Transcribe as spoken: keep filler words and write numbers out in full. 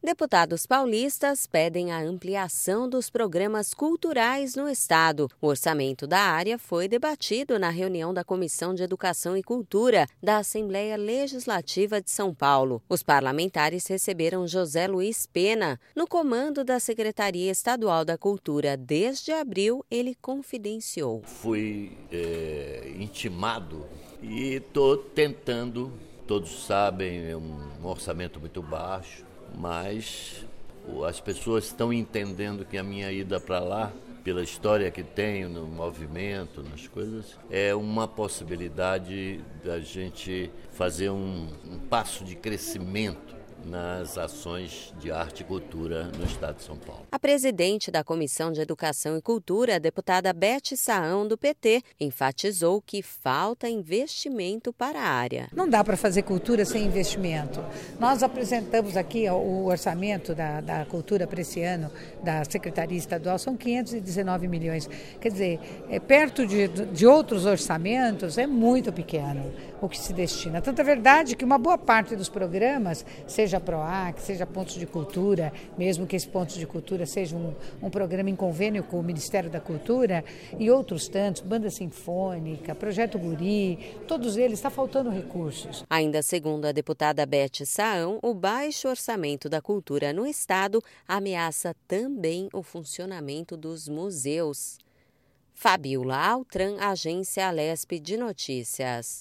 Deputados paulistas pedem a ampliação dos programas culturais no estado. O orçamento da área foi debatido na reunião da Comissão de Educação e Cultura da Assembleia Legislativa de São Paulo. Os parlamentares receberam José Luiz Pena. No comando da Secretaria Estadual da Cultura desde abril, ele confidenciou. Fui é, intimado e estou tentando, todos sabem, é um orçamento muito baixo, mas as pessoas estão entendendo que a minha ida para lá, pela história que tenho no movimento, nas coisas, é uma possibilidade da gente fazer um, um passo de crescimento nas ações de arte e cultura no estado de São Paulo. A presidente da Comissão de Educação e Cultura, a deputada Beth Saão, do P T, enfatizou que falta investimento para a área. Não dá para fazer cultura sem investimento. Nós apresentamos aqui o orçamento da, da cultura para esse ano, da Secretaria Estadual, são quinhentos e dezenove milhões. Quer dizer, é, perto de, de outros orçamentos, é muito pequeno o que se destina. Tanto é verdade que uma boa parte dos programas, seja PROAC, seja pontos de cultura, mesmo que esse pontos de cultura seja um, um programa em convênio com o Ministério da Cultura e outros tantos, Banda Sinfônica, Projeto Guri, todos eles, está faltando recursos. Ainda segundo a deputada Beth Saão, o baixo orçamento da cultura no estado ameaça também o funcionamento dos museus. Fabiola Altran, Agência Alesp de Notícias.